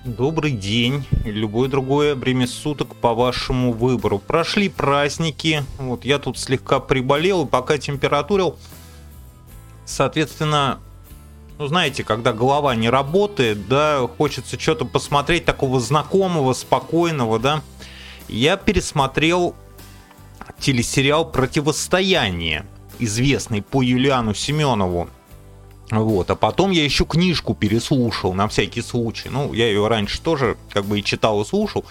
Добрый день, любое другое время суток по вашему выбору. Прошли праздники, вот я тут слегка приболел, и пока температурил, соответственно, ну знаете, когда голова не работает, да, хочется что-то посмотреть такого знакомого, спокойного, да. Я пересмотрел телесериал «Противостояние», известный по Юлиану Семенову. Вот, а потом я еще книжку переслушал на всякий случай. Ну, я ее раньше тоже как бы и читал, и слушал.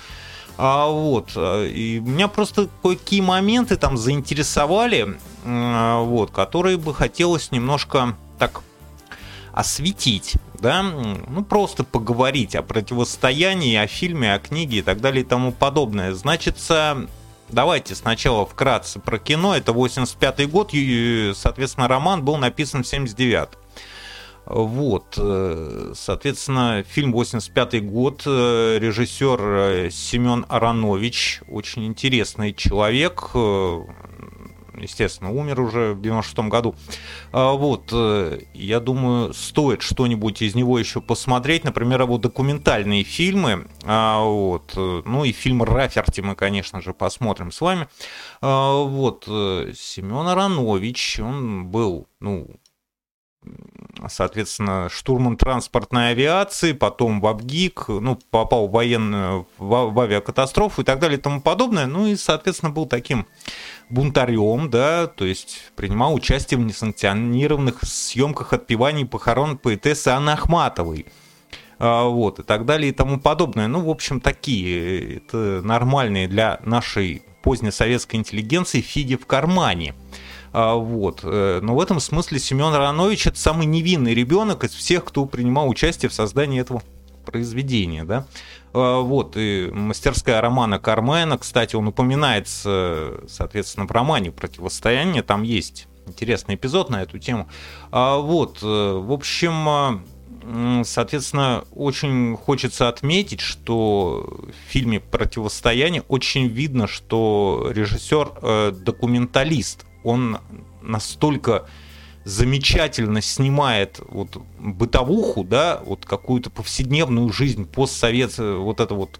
И меня просто кое-какие моменты там заинтересовали, вот, которые бы хотелось немножко так осветить, да, ну, просто поговорить о противостоянии, о фильме, о книге и так далее и тому подобное. Значится, давайте сначала вкратце про кино. Это 85-й год, и, соответственно, роман был написан в 79-м. Вот, соответственно, фильм 85-й год, режиссер Семен Аронович, очень интересный человек, естественно, умер уже в 96-м году. Вот, я думаю, стоит что-нибудь из него еще посмотреть, например, его документальные фильмы, вот, ну и фильм «Раферти» мы, конечно же, посмотрим с вами. Вот, Семен Аронович, он был, ну, соответственно, штурман транспортной авиации, потом в АВГИК, ну, попал в авиакатастрофу и так далее и тому подобное, ну и, соответственно, был таким бунтарем, да, то есть принимал участие в несанкционированных съемках отпеваний похорон поэтессы Анны Ахматовой, вот, и так далее и тому подобное. Ну, в общем, такие, это нормальные для нашей позднесоветской интеллигенции фиги в кармане. Вот. Но в этом смысле Семен Аронович — это самый невинный ребенок из всех, кто принимал участие в создании этого произведения, да? Вот. И мастерская Романа Кармена, кстати, он упоминается, соответственно, в романе «Противостояние», там есть интересный эпизод на эту тему. Вот. В общем, соответственно, очень хочется отметить, что в фильме «Противостояние» очень видно, что режиссер документалист. Он настолько замечательно снимает вот бытовуху, да, вот какую-то повседневную жизнь вот это вот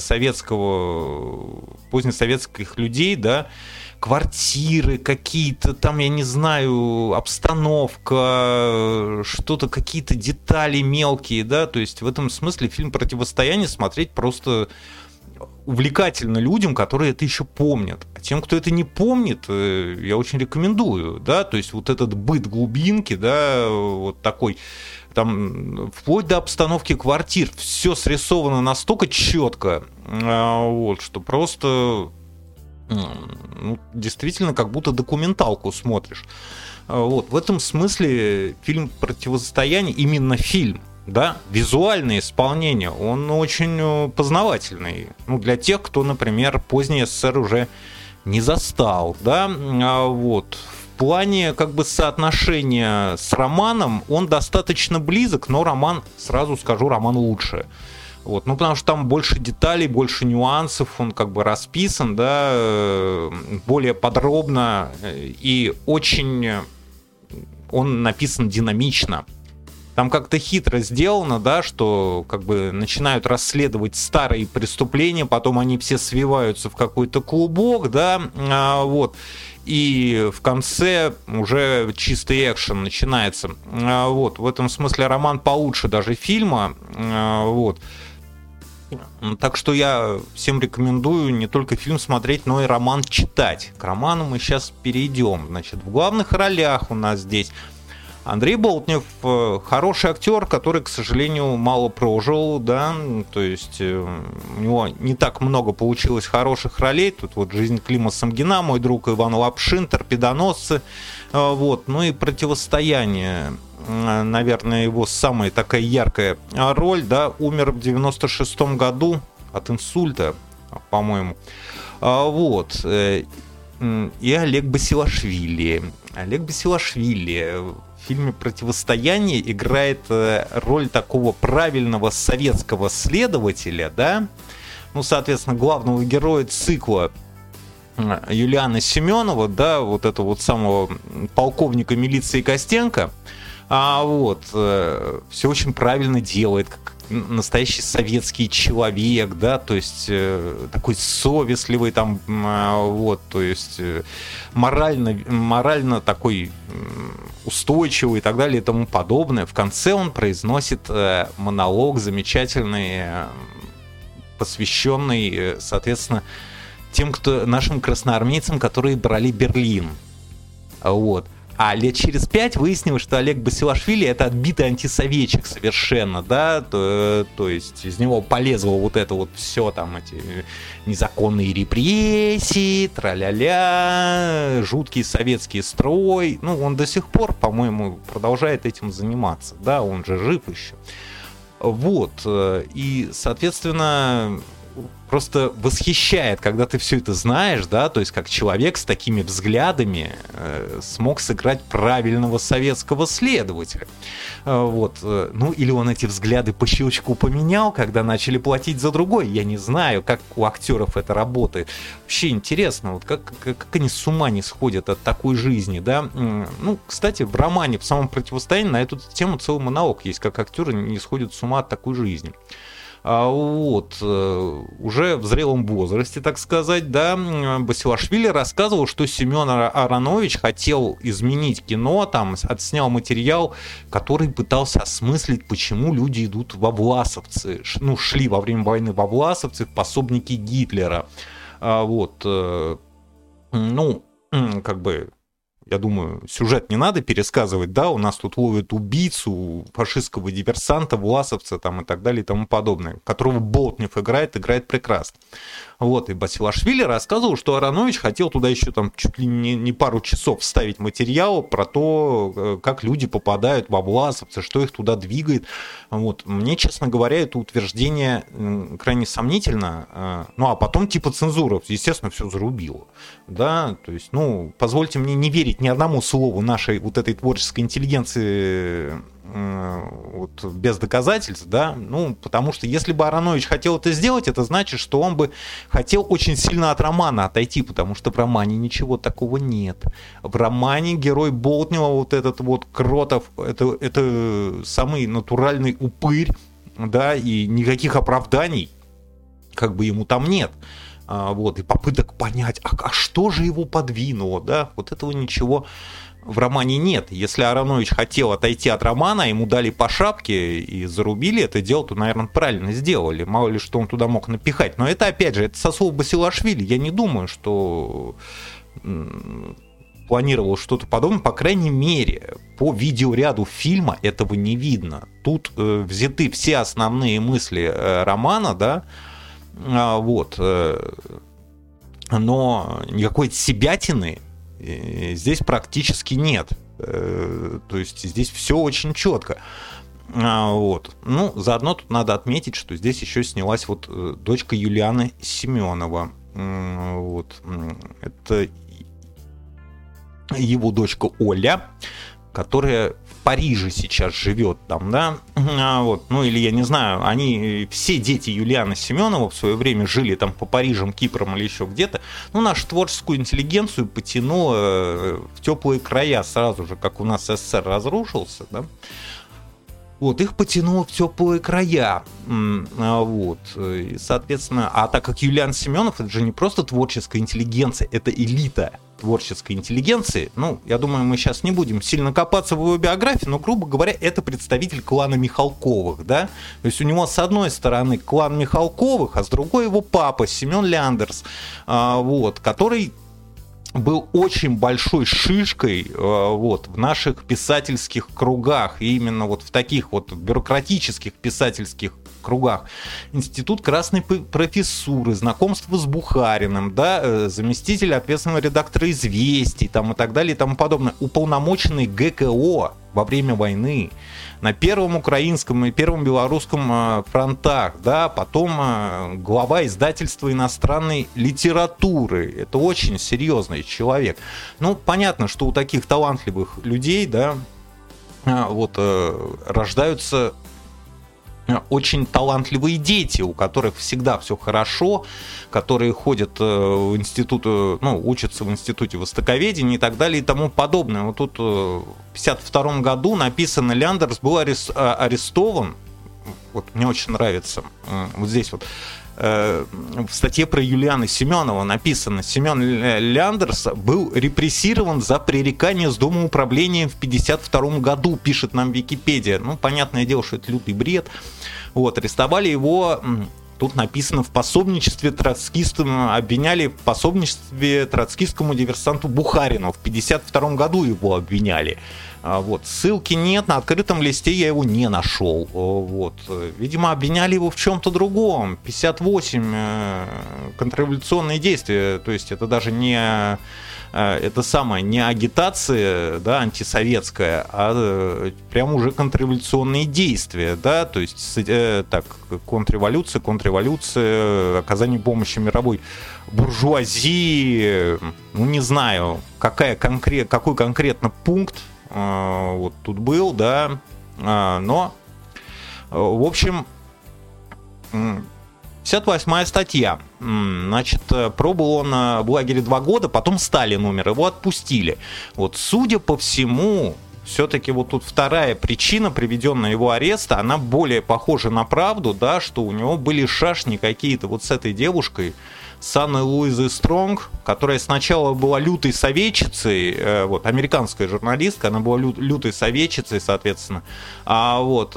позднесоветских людей, да, квартиры какие-то там, я не знаю, обстановка, что-то, какие-то детали мелкие, да, то есть в этом смысле фильм «Противостояние» смотреть просто увлекательно людям, которые это еще помнят. А тем, кто это не помнит, я очень рекомендую, да, то есть вот этот быт глубинки, да, вот такой, там, вплоть до обстановки квартир, все срисовано настолько четко, вот, что просто, ну, действительно, как будто документалку смотришь. Вот, в этом смысле фильм «Противостояние», именно фильм, да, визуальное исполнение, он очень познавательный. Ну, для тех, кто, например, поздний СССР уже не застал, да, вот. В плане, как бы, соотношения с романом он достаточно близок, но роман, сразу скажу, роман лучше. Вот, ну, потому что там больше деталей, больше нюансов, он как бы расписан, да, более подробно, и очень он написан динамично. Там как-то хитро сделано, да, что как бы начинают расследовать старые преступления, потом они все свиваются в какой-то клубок, да, вот, и в конце уже чистый экшен начинается. Вот, в этом смысле роман получше даже фильма, вот. Так что я всем рекомендую не только фильм смотреть, но и роман читать. К роману мы сейчас перейдем. Значит, в главных ролях у нас здесь Андрей Болтнев, хороший актер, который, к сожалению, мало прожил, да, то есть у него не так много получилось хороших ролей. Тут вот «Жизнь Клима Самгина», «Мой друг Иван Лапшин», «Торпедоносцы», вот, ну и «Противостояние», наверное, его самая такая яркая роль, да, умер в 96-м году от инсульта, по-моему, вот, и Олег Басилашвили. Олег Басилашвили в фильме «Противостояние» играет роль такого правильного советского следователя, да, ну, соответственно, главного героя цикла Юлиана Семенова, да, вот этого вот самого полковника милиции Костенко, вот, все очень правильно делает, настоящий советский человек, да, то есть такой совестливый там, вот, то есть морально такой устойчивый и так далее и тому подобное. В конце он произносит монолог замечательный, посвященный, соответственно, нашим красноармейцам, которые брали Берлин. Вот. А лет через 5 выяснилось, что Олег Басилашвили — это отбитый антисоветчик совершенно, да, то есть из него полезло вот это вот все, там, эти незаконные репрессии, тра-ля-ля, жуткий советский строй. Ну, он до сих пор, по-моему, продолжает этим заниматься, да, он же жив еще. Вот, и, соответственно, просто восхищает, когда ты все это знаешь, да, то есть как человек с такими взглядами смог сыграть правильного советского следователя. Вот. Ну, или он эти взгляды по щелчку поменял, когда начали платить за другой. Я не знаю, как у актеров это работает. Вообще интересно, вот как они с ума не сходят от такой жизни, да. Ну, кстати, в романе «В самом противостоянии» на эту тему целый монолог есть, как актеры не сходят с ума от такой жизни. Вот, уже в зрелом возрасте, так сказать, да, Басилашвили рассказывал, что Семен Аронович хотел изменить кино, там, отснял материал, который пытался осмыслить, почему люди идут во власовцы, ну, шли во время войны во власовцы, в пособники Гитлера. Вот, ну, как бы... Я думаю, сюжет не надо пересказывать, да, у нас тут ловят убийцу, фашистского диверсанта, власовца там и так далее и тому подобное, которого Болтнев играет прекрасно. Вот, и Басилашвили рассказывал, что Аронович хотел туда еще там чуть ли не пару часов вставить материал про то, как люди попадают во власовцы, что их туда двигает. Вот, мне, честно говоря, это утверждение крайне сомнительно. Ну, а потом типа цензура, естественно, все зарубила. Да, то есть, ну, позвольте мне не верить ни одному слову нашей вот этой творческой интеллигенции вот, без доказательств, да, ну, потому что если бы Аронович хотел это сделать, это значит, что он бы хотел очень сильно от романа отойти, потому что в романе ничего такого нет. В романе герой Болтнева, вот этот вот Кротов, это самый натуральный упырь, да, и никаких оправданий как бы ему там нет. Вот, и попыток понять, а что же его подвинуло, да, вот этого ничего в романе нет. Если Аронович хотел отойти от романа, ему дали по шапке и зарубили это дело, то, наверное, правильно сделали. Мало ли, что он туда мог напихать. Но это, опять же, это со слов Басилашвили. Я не думаю, что планировал что-то подобное. По крайней мере, по видеоряду фильма этого не видно. Тут взяты все основные мысли романа, да, вот. Но никакой себятины здесь практически нет. То есть здесь все очень четко. Вот. Ну, заодно тут надо отметить, что здесь еще снялась вот дочка Юлианы Семенова. Вот. Это его дочка Оля, которая в Париже сейчас живет там, да, вот, ну или я не знаю, они, все дети Юлианы Семенова в свое время жили там по Парижам, Кипром или еще где-то, ну, нашу творческую интеллигенцию потянуло в теплые края сразу же, как у нас СССР разрушился, да, вот, их потянуло в теплые края, вот, и, соответственно, а так как Юлиан Семенов, это же не просто творческая интеллигенция, это элита творческой интеллигенции, ну, я думаю, мы сейчас не будем сильно копаться в его биографии, но, грубо говоря, это представитель клана Михалковых, да, то есть у него с одной стороны клан Михалковых, а с другой его папа Семен Ляндерс, вот, который был очень большой шишкой вот, в наших писательских кругах, и именно вот в таких вот бюрократических писательских кругах. Институт красной профессуры, знакомство с Бухариным, да, заместитель ответственного редактора «Известий» там, и так далее и тому подобное, уполномоченный ГКО во время войны, на Первом украинском и Первом белорусском фронтах, да, потом глава издательства иностранной литературы. Это очень серьезный человек. Ну, понятно, что у таких талантливых людей, да, вот, рождаются очень талантливые дети, у которых всегда все хорошо, которые ходят в институт, ну, учатся в институте востоковедения и так далее и тому подобное. Вот тут в 1952 году написано, Ляндерс был арестован вот мне очень нравится, вот здесь вот, в статье про Юлиана Семенова написано: Семен Ляндерс был репрессирован за пререкание с Домоуправлением в 1952 году, пишет нам Википедия. Ну, понятное дело, что это лютый бред. Вот, арестовали его, тут написано, в пособничестве троцкистам, обвиняли в пособничестве троцкистскому диверсанту Бухарину. В 1952 году его обвиняли. Вот. Ссылки нет, на открытом листе я его не нашел. Вот. Видимо, обвиняли его в чем-то другом. 58 контрреволюционные действия, то есть это даже не это самое, не агитация, да, антисоветская, а прям уже контрреволюционные действия, да, то есть так, контрреволюция, оказание помощи мировой буржуазии, ну не знаю, какой конкретно пункт вот тут был, да, но, в общем, 58-я статья. Значит, пробыл он в лагере 2 года, потом Сталин умер, его отпустили. Вот, судя по всему, все-таки вот тут вторая причина, приведенная его ареста, она более похожа на правду, да, что у него были шашни какие-то вот с этой девушкой, с Анной Луизой Стронг, которая сначала была лютой советчицей, вот, американская журналистка, она была лютой советчицей, соответственно, а вот,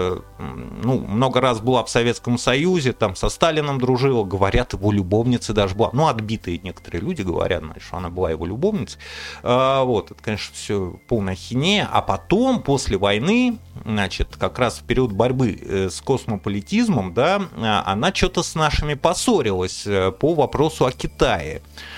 ну, много раз была в Советском Союзе, там со Сталином дружила, говорят, его любовницей даже была, ну, отбитые некоторые люди говорят, значит, что она была его любовницей, вот, это, конечно, все полная хинея, а потом, после войны, значит, как раз в период борьбы с космополитизмом, да, она что-то с нашими поссорилась по вопросу о Китае.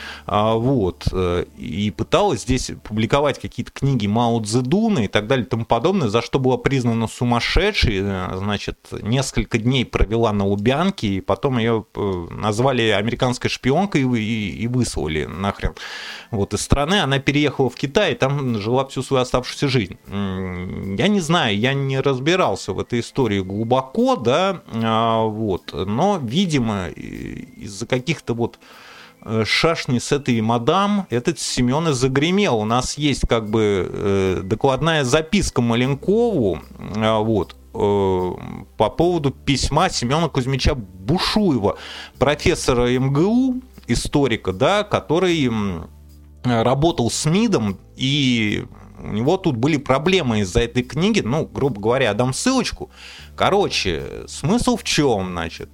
Вот, и пыталась здесь публиковать какие-то книги Мао Цзэдуна и так далее и тому подобное, за что была признана сумасшедшей, значит, несколько дней провела на Лубянке, и потом ее назвали американской шпионкой и выслали нахрен вот из страны. Она переехала в Китай и там жила всю свою оставшуюся жизнь. Я не знаю, я не разбирался в этой истории глубоко, да, вот, но, видимо, из-за каких-то вот шашни с этой мадам этот Семен и загремел. У нас есть как бы докладная записка Маленкову, вот, по поводу письма Семена Кузьмича Бушуева, профессора МГУ, историка, да, который работал с МИДом, и у него тут были проблемы из-за этой книги, ну, грубо говоря, дам ссылочку. Короче, смысл в чем, значит,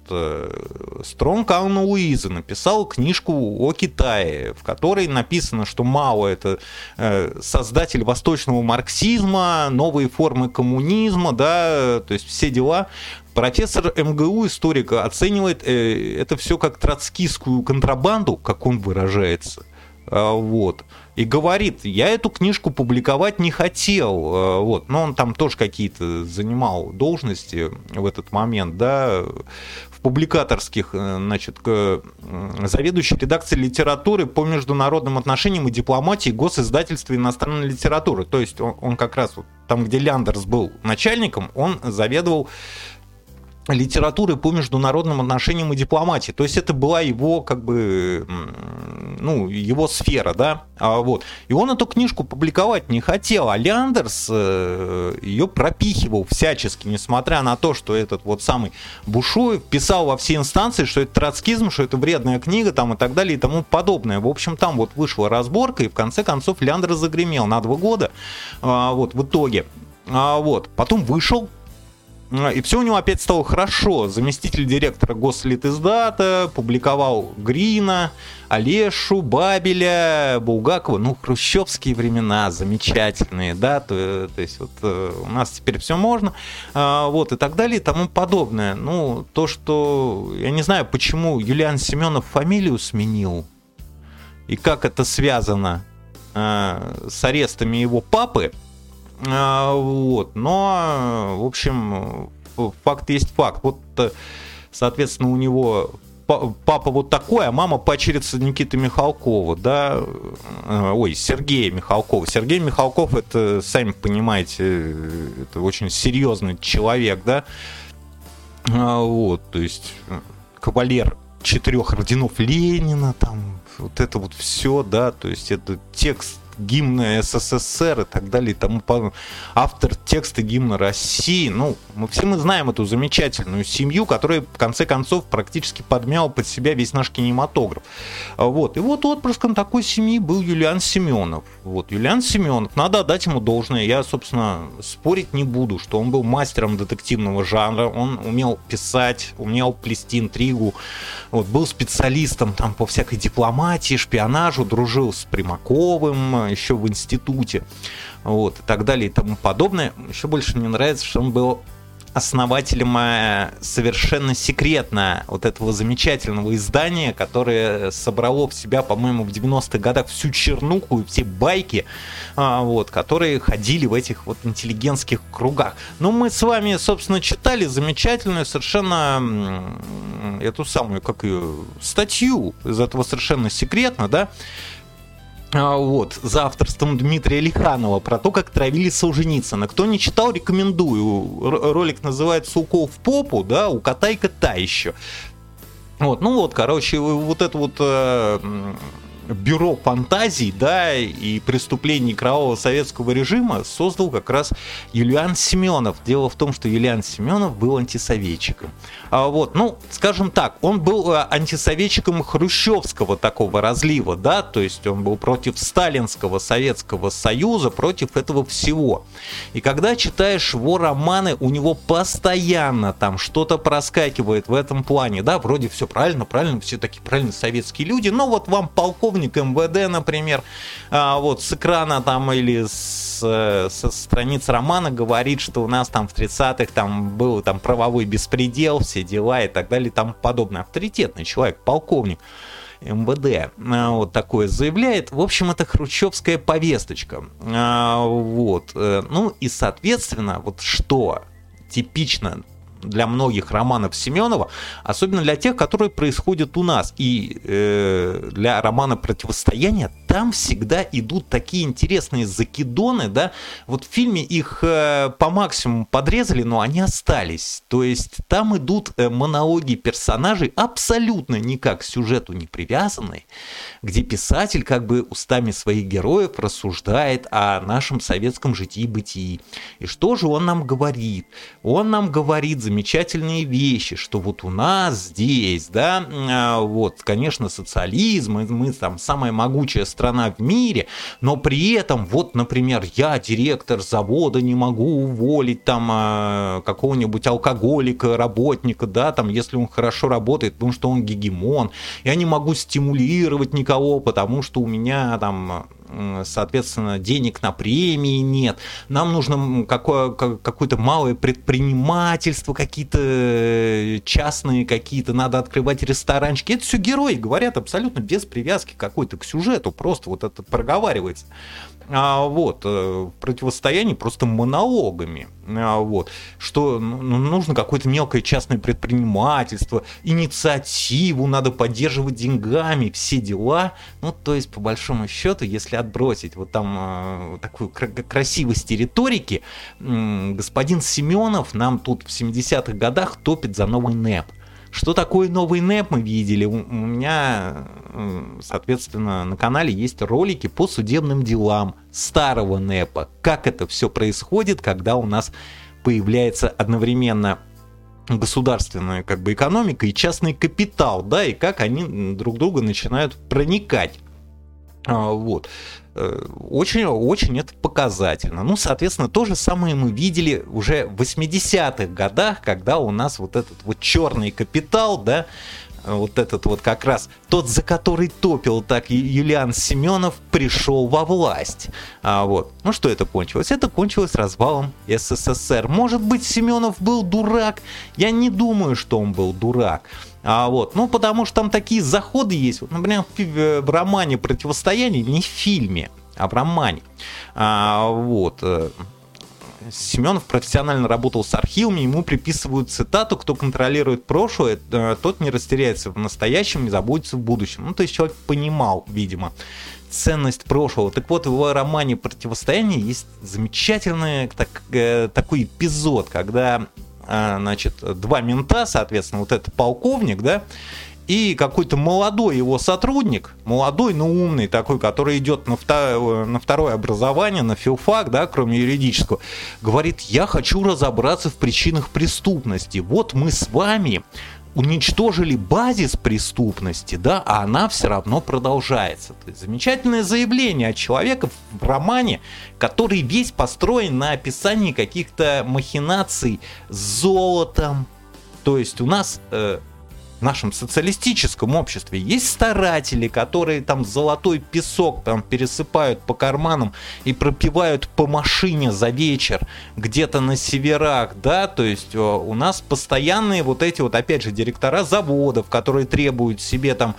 Стронг Анна Луиза написала книжку о Китае, в которой написано, что Мао — это создатель восточного марксизма, новые формы коммунизма, да, то есть все дела. Профессор МГУ, историка, оценивает это все как троцкистскую контрабанду, как он выражается. Вот. И говорит, я эту книжку публиковать не хотел, вот, но он там тоже какие-то занимал должности в этот момент, да, в публикаторских, значит, заведующий редакцией литературы по международным отношениям и дипломатии госиздательства иностранной литературы, то есть он как раз вот, там, где Ляндерс был начальником, он заведовал литературы по международным отношениям и дипломатии. То есть это была его, как бы, ну, его сфера, да, вот. И он эту книжку публиковать не хотел, а Ляндерс ее пропихивал всячески, несмотря на то, что этот вот самый Бушуев писал во все инстанции, что это троцкизм, что это вредная книга, там, и так далее, и тому подобное. В общем, там вот вышла разборка, и в конце концов Ляндерс загремел на 2 года, вот, в итоге. Вот. Потом вышел, и все у него опять стало хорошо. Заместитель директора Гослитиздата публиковал Грина, Олешу, Бабеля, Булгакова. Ну, хрущевские времена замечательные, да, то есть вот у нас теперь все можно, вот, и так далее, и тому подобное. Ну, то, что, я не знаю, почему Юлиан Семенов фамилию сменил, и как это связано с арестами его папы, вот, но, в общем, факт есть факт. Вот, соответственно, у него папа вот такой, а мама падчерица Никиты Михалкова, да, ой, Сергея Михалкова. Сергей Михалков, это, сами понимаете, это очень серьезный человек, да, вот, то есть кавалер 4 орденов Ленина, там, вот это вот все, да, то есть это текст гимна СССР и так далее, и тому подобное. Автор текста гимна России. Ну, мы знаем эту замечательную семью, которая, в конце концов, практически подмяла под себя весь наш кинематограф. Вот. И вот отпрыском такой семьи был Юлиан Семенов. Вот. Юлиан Семенов, надо отдать ему должное. Я, собственно, спорить не буду, что он был мастером детективного жанра, он умел писать, умел плести интригу, вот, был специалистом там по всякой дипломатии, шпионажу, дружил с Примаковым еще в институте, вот, и так далее и тому подобное. Еще больше мне нравится, что он был основателем совершенно секретно вот этого замечательного издания, которое собрало в себя, по-моему, в 90-х годах всю чернуху и все байки, вот, которые ходили в этих вот интеллигентских кругах. Но мы с вами, собственно, читали замечательную совершенно эту самую, как ее, статью из этого совершенно секретно, да, вот, за авторством Дмитрия Лиханова про то, как травили Солженицына. Кто не читал, рекомендую. Ролик называется «Укол в попу», да, у кота и кота еще. Вот, ну вот, короче, вот это вот бюро фантазий, да, и преступлений кровавого советского режима создал как раз Юлиан Семенов. Дело в том, что Юлиан Семенов был антисоветчиком. Вот, ну, скажем так, он был антисоветчиком хрущевского такого разлива, да, то есть он был против сталинского Советского Союза, против этого всего. И когда читаешь его романы, у него постоянно там что-то проскакивает в этом плане, да, вроде все правильно, все такие правильные советские люди, но вот вам полковник МВД, например, вот с экрана там или со страниц романа говорит, что у нас там в 30-х там был там правовой беспредел, все дела и так далее и тому подобное. Авторитетный человек, полковник МВД, вот такое заявляет. В общем, это хрущевская повесточка. Вот. Ну и, соответственно, вот что типично для многих романов Семенова, особенно для тех, которые происходят у нас. И для романа «Противостояние» там всегда идут такие интересные закидоны, да, вот в фильме их по максимуму подрезали, но они остались. То есть там идут монологи персонажей, абсолютно никак к сюжету не привязанные, где писатель как бы устами своих героев рассуждает о нашем советском житии-бытии. И что же он нам говорит? Он нам говорит замечательные вещи, что вот у нас здесь, да, вот, конечно, социализм, мы там самая могучая страна в мире, но при этом, вот, например, я, директор завода, не могу уволить там какого-нибудь алкоголика, работника, да, там, если он хорошо работает, потому что он гегемон, я не могу стимулировать никого, потому что у меня там, соответственно, денег на премии нет, нам нужно какое-то малое предпринимательство, какие-то частные какие-то, надо открывать ресторанчики. Это все герои говорят абсолютно без привязки какой-то к сюжету, просто вот это проговаривается. Вот, в «Противостоянии» просто монологами, вот, что нужно какое-то мелкое частное предпринимательство, инициативу надо поддерживать деньгами, все дела. Ну, то есть, по большому счету, если отбросить вот там такую красивость риторики, господин Семенов нам тут в 70-х годах топит за новый НЭП. Что такое новый НЭП, мы видели. У меня, соответственно, на канале есть ролики по судебным делам старого НЭПа. Как это все происходит, когда у нас появляется одновременно государственная как бы экономика и частный капитал, да, и как они друг друга начинают проникать. Вот. Очень это показательно. Ну, соответственно, то же самое мы видели уже в 80-х годах, когда у нас вот этот вот черный капитал, да, вот этот вот как раз тот, за который топил так Юлиан Семенов, пришел во власть. Вот. Ну, что это кончилось? Это кончилось развалом СССР. Может быть, Семенов был дурак? Я не думаю, что он был дурак. Вот. Ну, потому что там такие заходы есть. Вот, например, в романе «Противостояние», не в фильме, а в романе. Вот. Семенов профессионально работал с архивами, ему приписывают цитату: «Кто контролирует прошлое, тот не растеряется в настоящем, не заботится в будущем». Ну, то есть человек понимал, видимо, ценность прошлого. Так вот, в его романе «Противостояние» есть замечательный такой эпизод, когда, значит, два мента, соответственно, вот этот полковник, да, и какой-то молодой его сотрудник, молодой, но умный такой, который идет на второе образование, на филфак, да, кроме юридического, говорит: я хочу разобраться в причинах преступности. Вот мы с вами уничтожили базис преступности, да, а она все равно продолжается. То есть замечательное заявление от человека в романе, который весь построен на описании каких-то махинаций с золотом. То есть у нас в нашем социалистическом обществе есть старатели, которые там золотой песок там пересыпают по карманам и пропивают по машине за вечер где-то на северах, да, то есть у нас постоянные вот эти вот, опять же, директора заводов, которые требуют себе там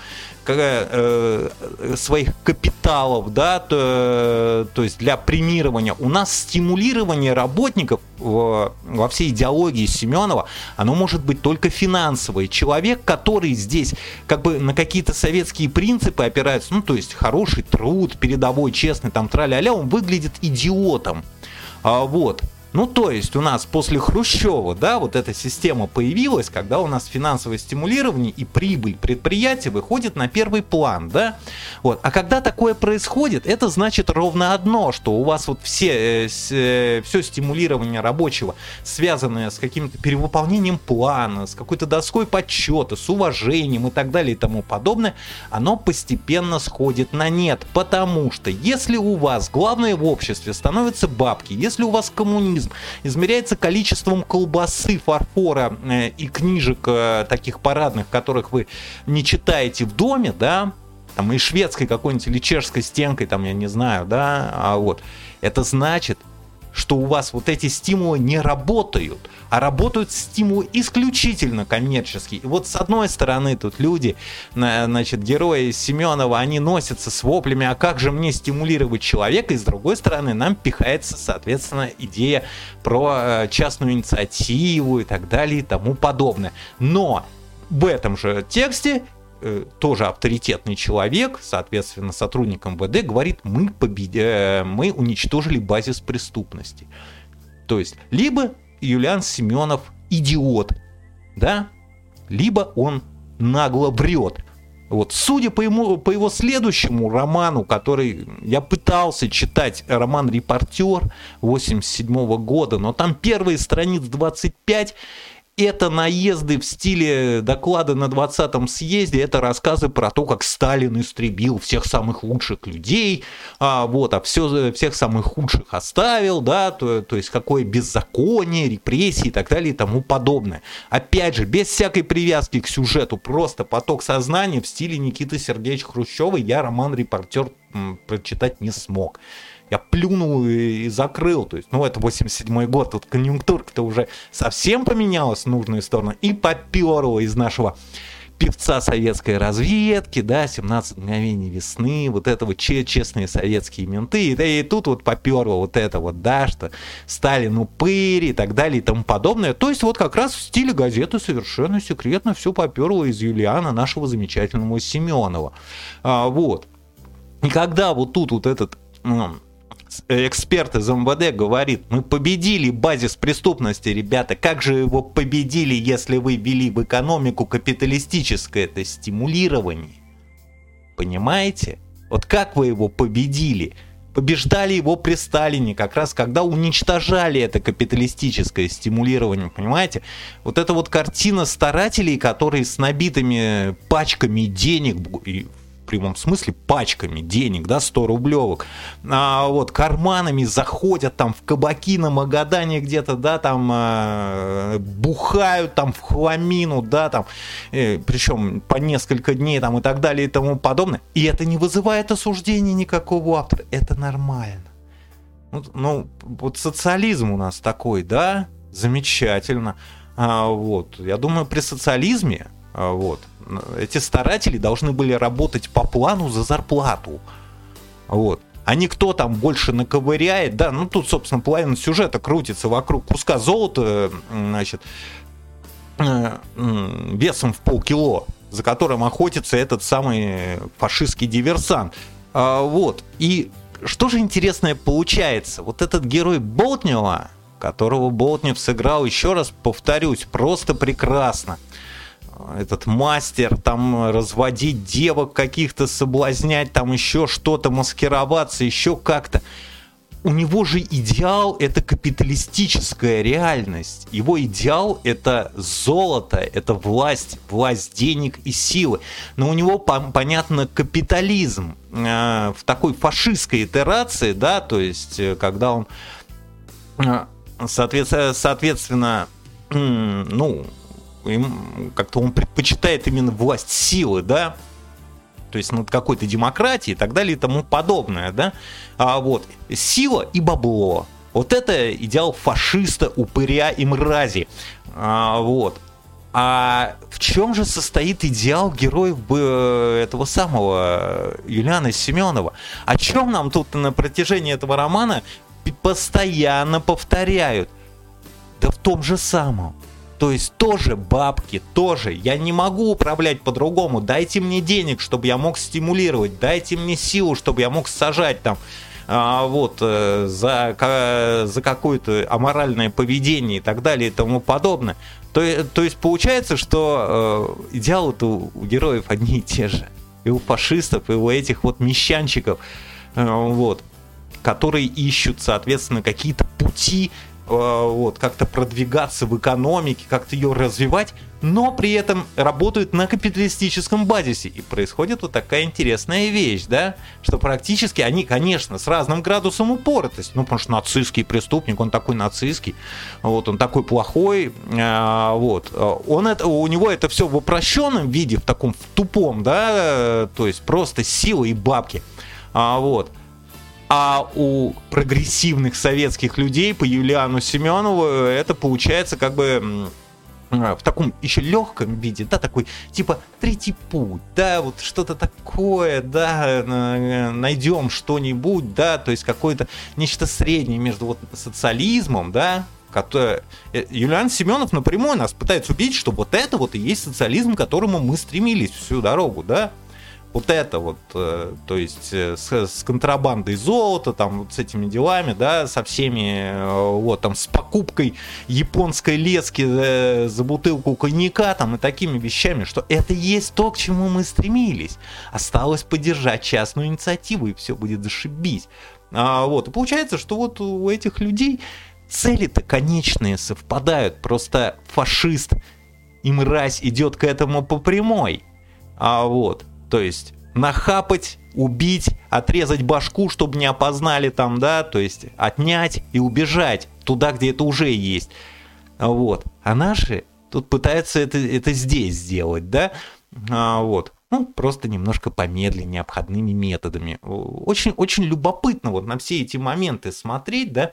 своих капиталов, да, то есть для премирования. У нас стимулирование работников во всей идеологии Семенова, оно может быть только финансовое. Человек, который здесь как бы на какие-то советские принципы опирается, ну, то есть хороший труд, передовой, честный, там, траля-ля, он выглядит идиотом. Вот. Ну, то есть у нас после Хрущева, да, вот эта система появилась, когда у нас финансовое стимулирование и прибыль предприятия выходит на первый план, да. Вот. А когда такое происходит, это значит ровно одно, что у вас вот все стимулирование рабочего, связанное с каким-то перевыполнением плана, с какой-то доской подсчета, с уважением и так далее и тому подобное, оно постепенно сходит на нет. Потому что если у вас главное в обществе становятся бабки, если у вас коммунизм измеряется количеством колбасы, фарфора и книжек таких парадных, которых вы не читаете в доме, да, там и шведской какой-нибудь или чешской стенкой, там, я не знаю, да, вот, это значит, что у вас вот эти стимулы не работают, а работают стимулы исключительно коммерческие. И вот с одной стороны тут люди, значит, герои Семенова, они носятся с воплями: а как же мне стимулировать человека? И с другой стороны нам пихается, соответственно, идея про частную инициативу и так далее и тому подобное. Но в этом же тексте тоже авторитетный человек, соответственно, сотрудник МВД, говорит: мы уничтожили базис преступности. То есть либо Юлиан Семенов идиот, да, либо он нагло врет. Вот. Судя по его следующему роману, который я пытался читать, роман «Репортер» 1987 года, но там первые страниц 25, это наезды в стиле доклада на 20-м съезде, это рассказы про то, как Сталин истребил всех самых лучших людей, всех самых худших оставил, да, то есть какое беззаконие, репрессии и так далее и тому подобное. Опять же, без всякой привязки к сюжету, просто поток сознания в стиле Никиты Сергеевича Хрущева я роман «Репортер» прочитать не смог. Я плюнул и закрыл. То есть, ну, это 87-й год, тут конъюнктурка-то уже совсем поменялась в нужную сторону и поперло из нашего певца советской разведки, да, 17 мгновений весны, вот это вот честные советские менты, и тут вот поперло вот это вот, да, что Сталин упырь и так далее и тому подобное. То есть вот как раз в стиле газеты совершенно секретно все поперло из Юлиана, нашего замечательного Семенова. Вот. И когда вот тут вот этот эксперт из МВД говорит: мы победили базис преступности, ребята, как же его победили, если вы ввели в экономику капиталистическое это стимулирование? Понимаете? Вот как вы его победили? Побеждали его при Сталине, как раз когда уничтожали это капиталистическое стимулирование, понимаете? Вот эта вот картина старателей, которые с набитыми пачками денег, и в прямом смысле пачками денег, да, 100-рублевок, вот, карманами заходят там в кабаки на Магадане где-то, да, там бухают там в хламину, да, там, причем по несколько дней там и так далее и тому подобное. И это не вызывает осуждения никакого у автора. Это нормально. Ну, вот социализм у нас такой, да, замечательно. Вот, я думаю, при социализме, вот, эти старатели должны были работать по плану за зарплату. Вот. А никто там больше наковыряет. Да, ну тут, собственно, половина сюжета крутится вокруг куска золота, значит, весом в полкило, за которым охотится этот самый фашистский диверсант. Вот. И что же интересное получается? Вот этот герой Болтнева, которого Болтнев сыграл, еще раз повторюсь, просто прекрасно. этот мастер, там разводить девок каких-то, соблазнять, там еще что-то, маскироваться, еще как-то. У него же идеал — это капиталистическая реальность. Его идеал — это золото, это власть денег и силы. Но у него, понятно, капитализм в такой фашистской итерации, да, то есть когда он, соответственно, ну, как-то он предпочитает именно власть силы, да, то есть над какой-то демократией и так далее и тому подобное, да, вот, сила и бабло, вот это идеал фашиста, упыря и мрази, вот. А в чем же состоит идеал героев этого самого Юлиана Семенова? О чем нам тут на протяжении этого романа постоянно повторяют? Да в том же самом. То есть тоже бабки, тоже. Я не могу управлять по-другому. Дайте мне денег, чтобы я мог стимулировать. Дайте мне силу, чтобы я мог сажать там вот за какое-то аморальное поведение и так далее и тому подобное. То есть получается, что идеалы-то у героев одни и те же. И у фашистов, и у этих вот мещанчиков, вот, которые ищут, соответственно, какие-то пути, вот, как-то продвигаться в экономике, как-то ее развивать, но при этом работают на капиталистическом базисе. И происходит вот такая интересная вещь, да, что практически они, конечно, с разным градусом упоротости, ну, потому что нацистский преступник, он такой нацистский, вот, он такой плохой, вот, у него это все в упрощенном виде, в таком в тупом, да, то есть просто сила и бабки, вот. А у прогрессивных советских людей по Юлиану Семенову это получается как бы в таком еще легком виде, да, такой типа третий путь, да, вот что-то такое, да, найдем что-нибудь, да, то есть какое-то нечто среднее между вот социализмом, да, Юлиан Семенов напрямую нас пытается убедить, что вот это вот и есть социализм, к которому мы стремились всю дорогу, да. Вот это вот, то есть с контрабандой золота, там вот с этими делами, да, со всеми, вот там с покупкой японской лески за бутылку коньяка, там и такими вещами, что это и есть то, к чему мы стремились. Осталось поддержать частную инициативу, и все будет зашибись. Вот, и получается, что вот у этих людей цели-то конечные совпадают, просто фашист и мразь идет к этому по прямой. Вот. То есть нахапать, убить, отрезать башку, чтобы не опознали там, да, то есть отнять и убежать туда, где это уже есть. Вот. А наши тут пытаются это здесь сделать, да, вот. Ну, просто немножко помедленнее, обходными методами. Очень, очень любопытно вот на все эти моменты смотреть, да,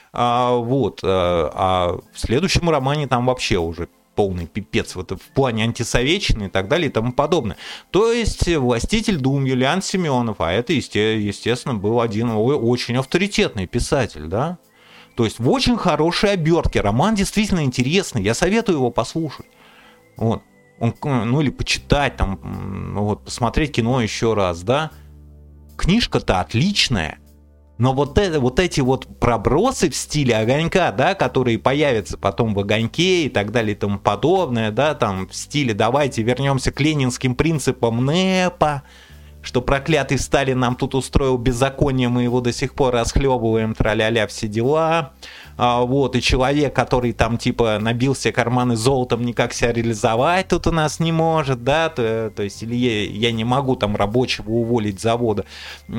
вот. А в следующем романе там вообще уже полный пипец вот, в плане антисоветчины и так далее и тому подобное. То есть «Властитель дум» Юлиан Семенов, а это, естественно, был один очень авторитетный писатель, да? То есть в очень хорошей обертке. Роман действительно интересный, я советую его послушать. Вот. Ну или почитать, там, вот, посмотреть кино еще раз, да? Книжка-то отличная. Но вот эти вот пробросы в стиле «Огонька», да, которые появятся потом в «Огоньке» и так далее и тому подобное, да, там в стиле «давайте вернемся к ленинским принципам НЭПа», что проклятый Сталин нам тут устроил беззаконие, мы его до сих пор расхлебываем, тра-ля-ля, все дела. Вот, и человек, который там типа набил себе карманы золотом, никак себя реализовать тут у нас не может, да, то есть или я не могу там рабочего уволить с завода,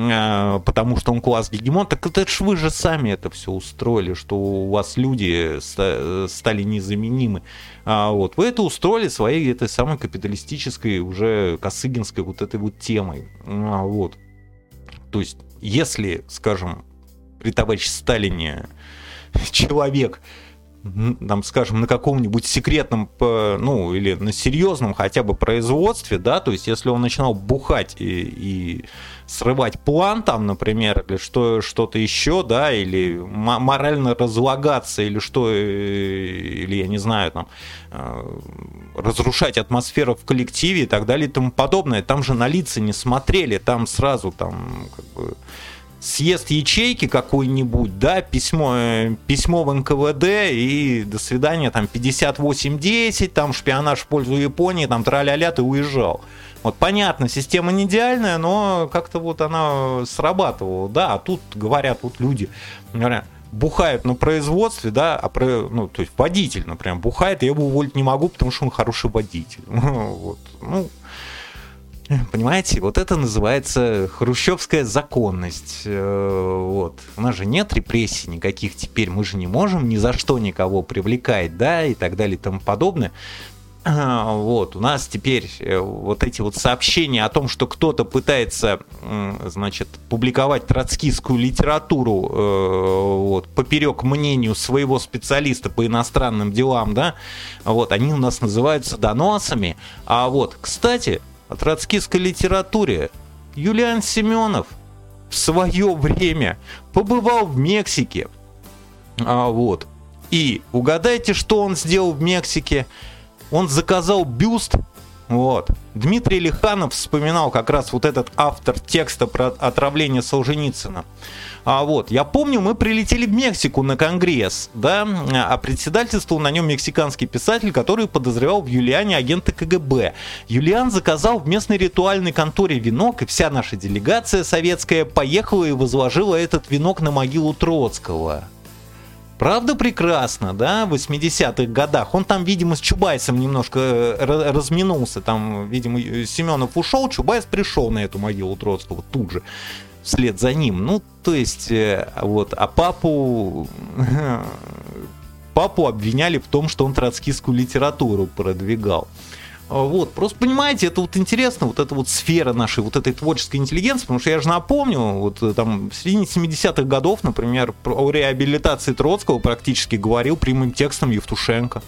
потому что он класс-гегемон, так это ж вы же сами это все устроили, что у вас люди стали незаменимы. Вот, вы это устроили своей этой самой капиталистической, уже косыгинской вот этой вот темой. Вот. То есть, если, скажем, при товарище Сталине человек, там, скажем, на каком-нибудь секретном, ну, или на серьезном хотя бы производстве, да, то есть если он начинал бухать и срывать план там, например, или что-то еще, да, или морально разлагаться, или что, или, я не знаю, там, разрушать атмосферу в коллективе и так далее и тому подобное, там же на лица не смотрели, там сразу там, как бы, съезд ячейки какой-нибудь, да, письмо в НКВД и до свидания, там, 58-10, там, шпионаж в пользу Японии, там, тра-ля-ля, ты уезжал. Вот понятно, система не идеальная, но как-то вот она срабатывала, да, а тут говорят, вот люди, говорят, бухают на производстве, да, ну, то есть водитель, например, бухает, я его уволить не могу, потому что он хороший водитель. Вот, ну, понимаете, вот это называется хрущевская законность. Вот. У нас же нет репрессий никаких теперь, мы же не можем ни за что никого привлекать, да, и так далее и тому подобное. Вот, у нас теперь вот эти вот сообщения о том, что кто-то пытается, значит, публиковать троцкистскую литературу вот, поперек мнению своего специалиста по иностранным делам, да, вот, они у нас называются доносами. А вот, кстати, о троцкистской литературе Юлиан Семенов в свое время побывал в Мексике. Вот, и угадайте, что он сделал в Мексике? Он заказал бюст. Вот. Дмитрий Лиханов вспоминал как раз вот этот автор текста про отравление Солженицына. Вот. Я помню, мы прилетели в Мексику на конгресс, да, а председательствовал на нем мексиканский писатель, который подозревал в Юлиане агента КГБ. Юлиан заказал в местной ритуальной конторе венок, и вся наша делегация советская поехала и возложила этот венок на могилу Троцкого. Правда прекрасно, да, в 80-х годах. Он там, видимо, с Чубайсом немножко разминулся. Там, видимо, Семенов ушел, Чубайс пришел на эту могилу Троцкого тут же, вслед за ним. Ну, то есть, вот, а папу обвиняли в том, что он троцкистскую литературу продвигал. Вот, просто понимаете, это вот интересно, вот эта вот сфера нашей вот этой творческой интеллигенции, потому что я же напомню, вот там в середине 70-х годов, например, о реабилитации Троцкого практически говорил прямым текстом Евтушенко.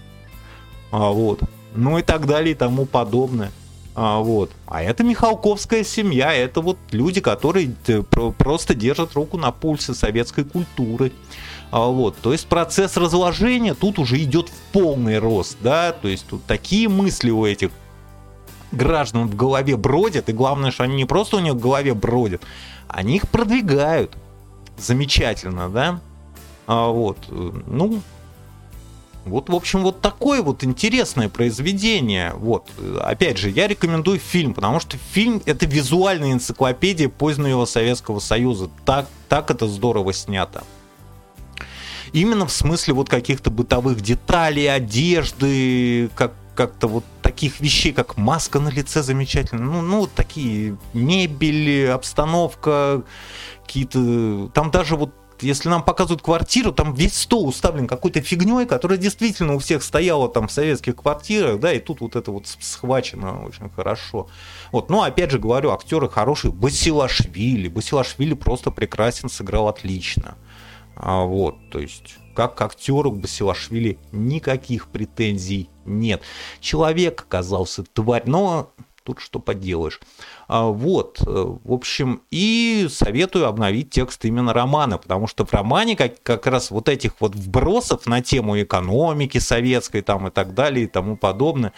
Вот. Ну и так далее и тому подобное. Вот. А это Михалковская семья, это вот люди, которые просто держат руку на пульсе советской культуры. Вот. То есть процесс разложения тут уже идет в полный рост, да, то есть тут такие мысли у этих граждан в голове бродят, и главное, что они не просто у них в голове бродят, они их продвигают. Замечательно, да? Вот. Ну, вот, в общем, вот такое вот интересное произведение. Вот. Опять же, я рекомендую фильм, потому что фильм — это визуальная энциклопедия позднего Советского Союза. Так это здорово снято. Именно в смысле вот каких-то бытовых деталей, одежды, как-то вот таких вещей, как маска на лице замечательно. Ну вот такие, мебель, обстановка, какие-то... Там даже вот, если нам показывают квартиру, там весь стол уставлен какой-то фигней, которая действительно у всех стояла там в советских квартирах, да, и тут вот это вот схвачено очень хорошо. Вот, но опять же говорю, актеры хорошие. Басилашвили просто прекрасен, сыграл отлично. Вот, то есть, как к актеру к Басилашвили никаких претензий нет. Человек оказался тварь, но тут что поделаешь. Вот, в общем, и советую обновить текст именно романа, потому что в романе как раз вот этих вот вбросов на тему экономики советской там и так далее и тому подобное,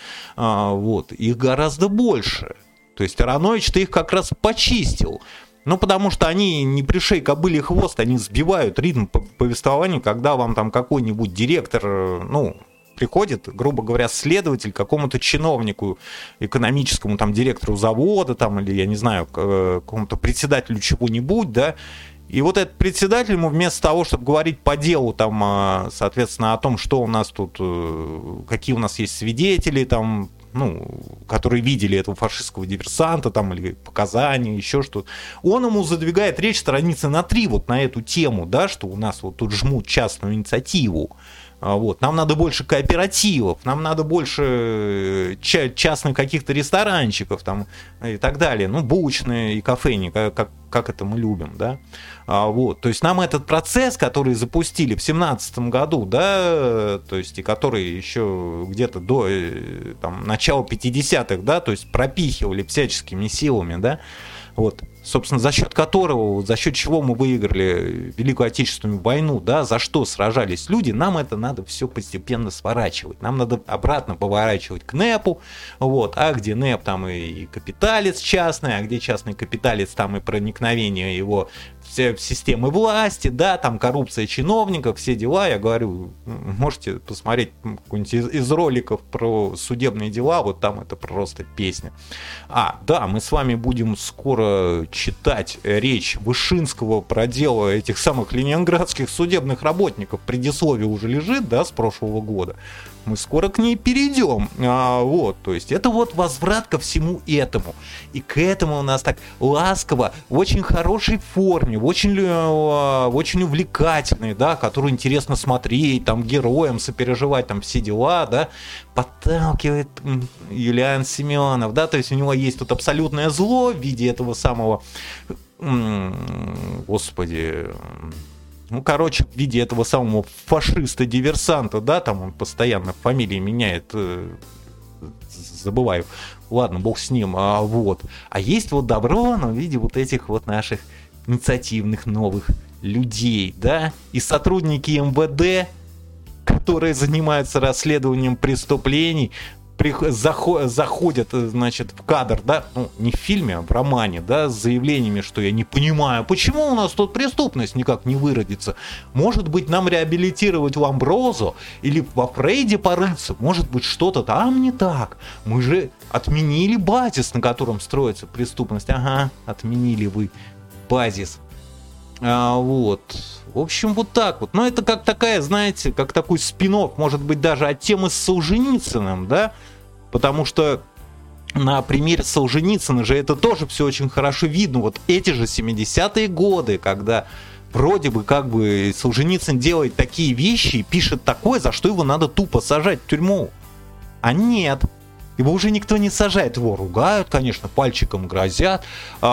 вот, их гораздо больше. То есть Аронович-то их как раз почистил. Ну, потому что они не пришей кобыле хвост, они сбивают ритм повествования, когда вам там какой-нибудь директор, ну, приходит, грубо говоря, следователь какому-то чиновнику, экономическому там директору завода, там, или, я не знаю, какому-то председателю чего-нибудь, да, и вот этот председатель ему вместо того, чтобы говорить по делу, там, соответственно, о том, что у нас тут, какие у нас есть свидетели, там, ну, которые видели этого фашистского диверсанта, там, или показания, еще что-то, он ему задвигает речь страницы на 3 вот на эту тему, да, что у нас вот тут жмут частную инициативу. Вот. Нам надо больше кооперативов, нам надо больше частных каких-то ресторанчиков там, и так далее, ну, булочные и кафейни, как это мы любим, да. Вот. То есть нам этот процесс, который запустили в 2017 году, да, то есть и который еще где-то до там, начала 50-х, да, то есть пропихивали всяческими силами, да, вот, собственно, за счет которого, за счет чего мы выиграли Великую Отечественную войну, да, за что сражались люди, нам это надо все постепенно сворачивать. Нам надо обратно поворачивать к НЭПу, вот, а где НЭП, там и капиталец частный, а где частный капиталец, там и проникновение его системы власти, да, там коррупция чиновников, все дела. Я говорю, можете посмотреть какой-нибудь из роликов про судебные дела, вот там это просто песня. Да, мы с вами будем скоро читать речь Вышинского про дело этих самых ленинградских судебных работников. Предисловие уже лежит, да, с прошлого года. Мы скоро к ней перейдем. То есть это вот возврат ко всему этому. И к этому у нас так ласково, в очень хорошей форме, в очень увлекательной, да, которую интересно смотреть, там, героям сопереживать, там, все дела, да, подталкивает Юлиан Семенов, да, то есть у него есть тут абсолютное зло в виде этого самого, в виде этого самого фашиста-диверсанта, да, там он постоянно фамилии меняет, забываю, ладно, бог с ним, А есть вот добро, но в виде вот этих вот наших инициативных новых людей, да, и сотрудники МВД, которые занимаются расследованием преступлений, заходят, значит, в кадр, да, не в фильме, а в романе, да, с заявлениями, что я не понимаю, почему у нас тут преступность никак не выродится. Может быть, нам реабилитировать Ламброзо или во Фрейде порыться, может быть, что-то там не так. Мы же отменили базис, на котором строится преступность. Ага, отменили вы базис. В общем, вот так вот. Но это как такая, знаете, как такой спин-офф, может быть, даже от темы с Солженицыным, да? Потому что на примере Солженицына же это тоже все очень хорошо видно. Вот эти же 70-е годы, когда вроде бы как бы Солженицын делает такие вещи и пишет такое, за что его надо тупо сажать в тюрьму. А нет. Его уже никто не сажает. Его ругают, конечно, пальчиком грозят.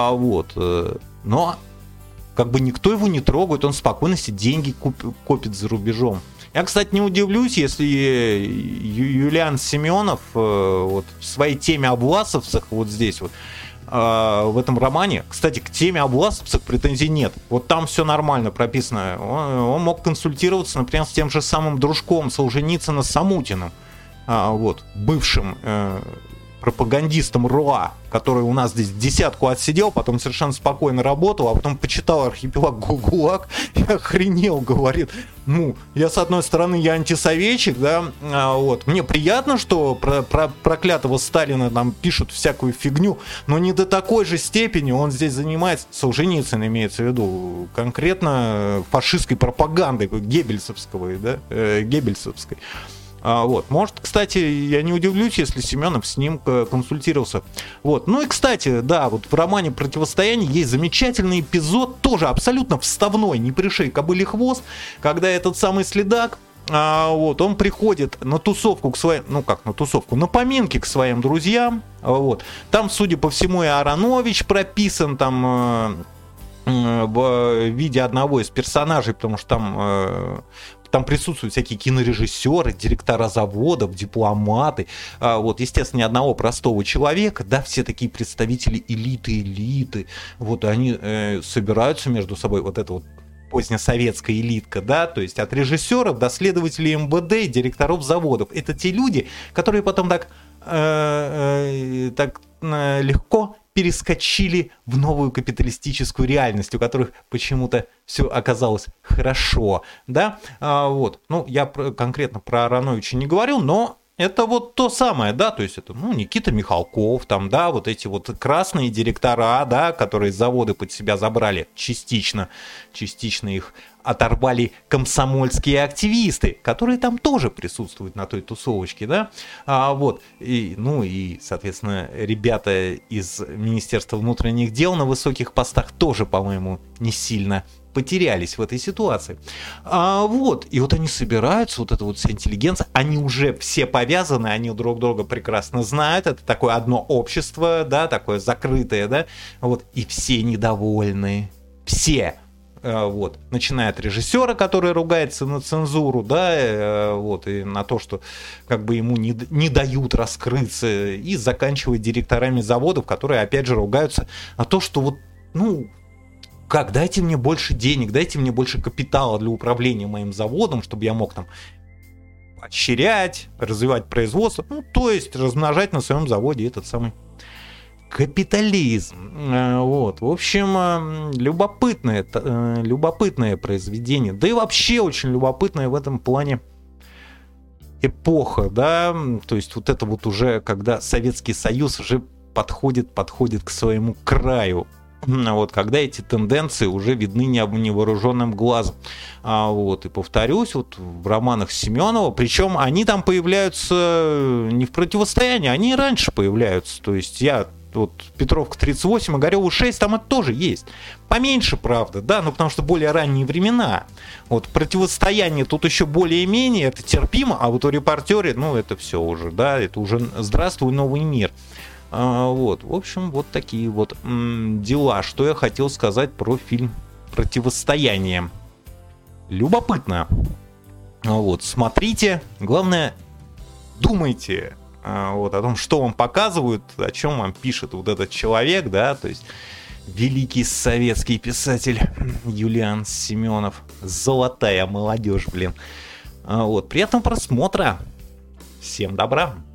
Но как бы никто его не трогает, он спокойно себе деньги копит за рубежом. Я, кстати, не удивлюсь, если Юлиан Семенов в своей теме о власовцах вот здесь вот, в этом романе, кстати, к теме о власовцах претензий нет. Вот там все нормально прописано. Он мог консультироваться, например, с тем же самым дружком Солженицына Самутиным, бывшим пропагандистом РУА, который у нас здесь десятку отсидел, потом совершенно спокойно работал, а потом почитал «Архипелаг ГУЛАГ» и охренел, говорит, я с одной стороны, я антисоветчик, да, мне приятно, что про проклятого Сталина там пишут всякую фигню, но не до такой же степени он здесь занимается, Солженицын имеется в виду, конкретно фашистской пропагандой геббельсовской, да, геббельсовской. Может, кстати, я не удивлюсь, если Семенов с ним консультировался. Ну и, кстати, да, вот в романе «Противостояние» есть замечательный эпизод, тоже абсолютно вставной, не пришей кобыле хвост, когда этот самый следак, он приходит на тусовку к своим, на поминки к своим друзьям, Там, судя по всему, и Аронович прописан, там в виде одного из персонажей, потому что там присутствуют всякие кинорежиссеры, директора заводов, дипломаты. Естественно, ни одного простого человека, да, все такие представители элиты. Они собираются между собой, это вот позднесоветская элитка, да, то есть от режиссеров до следователей МВД и директоров заводов. Это те люди, которые потом так легко перескочили в новую капиталистическую реальность, у которых почему-то все оказалось хорошо, да, я конкретно про Ароновича не говорю, но это вот то самое, да, то есть это, Никита Михалков, там, да, вот эти вот красные директора, да, которые заводы под себя забрали частично их оторвали комсомольские активисты, которые там тоже присутствуют на той тусовочке, да, и, соответственно, ребята из Министерства внутренних дел на высоких постах тоже, по-моему, не сильно потерялись в этой ситуации. И они собираются, эта вся интеллигенция, они уже все повязаны, они друг друга прекрасно знают, это такое одно общество, да, такое закрытое, да, и все недовольны, все. Начиная от режиссера, который ругается на цензуру, да, и на то, что как бы ему не дают раскрыться, и заканчивая директорами заводов, которые опять же ругаются на то, что дайте мне больше денег, дайте мне больше капитала для управления моим заводом, чтобы я мог там поощрять, развивать производство, то есть размножать на своем заводе этот самый капитализм. Вот. В общем, любопытное произведение. Да и вообще очень любопытное в этом плане эпоха, да, то есть вот это вот уже, когда Советский Союз уже подходит к своему краю. Вот, когда эти тенденции уже видны невооруженным глазом. Вот, и повторюсь, вот в романах Семенова, причем они там появляются не в противостоянии, они и раньше появляются. То есть вот Петровка 38, Огарёва 6, там это тоже есть. Поменьше, правда, да, ну потому что более ранние времена. Вот противостояние тут еще более-менее, это терпимо, а вот у «Репортере», ну это все уже, да, это уже здравствуй, новый мир. Вот, в общем, вот такие вот дела. Что я хотел сказать про фильм «Противостояние». Любопытно. Вот, смотрите, главное, думайте вот о том, что вам показывают, о чем вам пишет вот этот человек, да, то есть великий советский писатель Юлиан Семенов. Золотая молодежь, блин. Вот, приятного просмотра. Всем добра.